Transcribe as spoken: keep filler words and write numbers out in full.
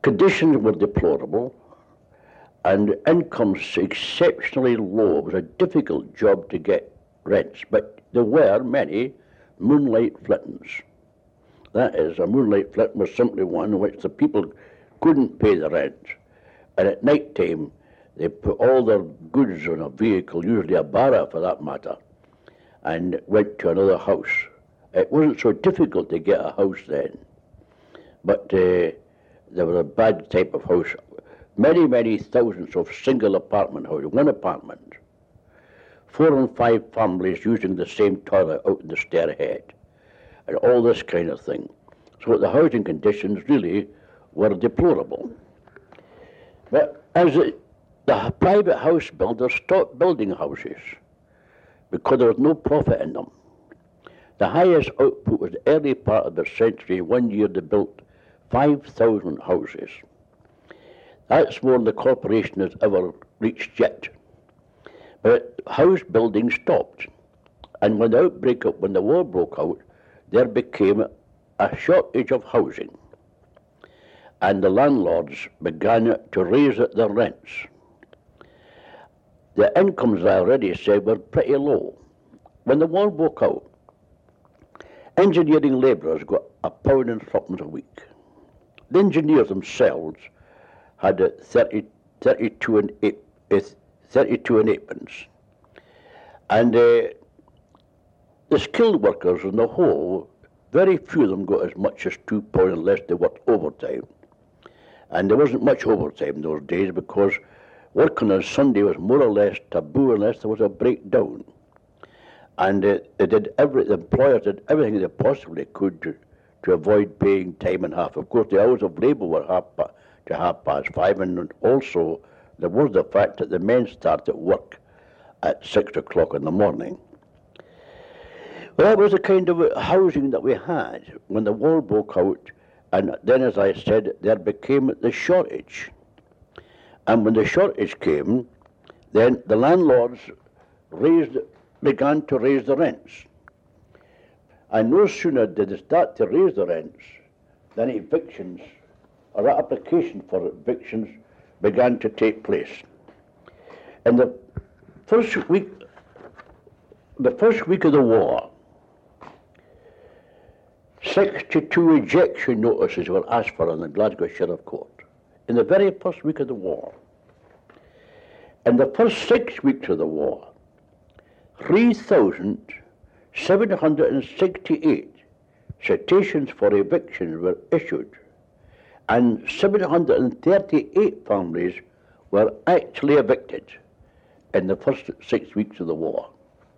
Conditions were deplorable, and incomes exceptionally low. It was a difficult job to get rents, but there were many moonlight flittings. That is, a moonlight flitting was simply one in which the people couldn't pay the rent, and at night time they put all their goods on a vehicle, usually a barra for that matter, and went to another house. It wasn't so difficult to get a house then, but uh, there was a bad type of house. Many, many thousands of single apartment houses, one apartment, four and five families using the same toilet out in the stairhead, and all this kind of thing. So the housing conditions really were deplorable. But as it, the private house builders stopped building houses because there was no profit in them. The highest output was the early part of the century. One year they built five thousand houses. That's more than the corporation has ever reached yet. But house building stopped. And when the outbreak of, when the war broke out, there became a shortage of housing. And the landlords began to raise their rents. The incomes, I already said, were pretty low. When the war broke out, engineering labourers got a pound and threepence a week. The engineers themselves had a thirty, thirty-two and eight, thirty-two and eightpence, and uh, the skilled workers on the whole, very few of them got as much as two pounds unless they worked overtime, and there wasn't much overtime in those days because working on Sunday was more or less taboo unless there was a breakdown, and uh, they did every the employers did everything they possibly could to, to avoid paying time and a half. Of course, the hours of labour were half past to half past five, and also there was the fact that the men started work at six o'clock in the morning. Well, that was the kind of housing that we had when the war broke out, and then, as I said, there became the shortage. And when the shortage came, then the landlords raised, began to raise the rents. And no sooner did they start to raise the rents than evictions, or application for evictions, began to take place. In the first week, the first week of the war, sixty-two ejection notices were asked for in the Glasgow Sheriff Court. In the very first week of the war. In the first six weeks of the war, three thousand seven hundred sixty-eight citations for evictions were issued, and seven hundred thirty-eight families were actually evicted in the first six weeks of the war.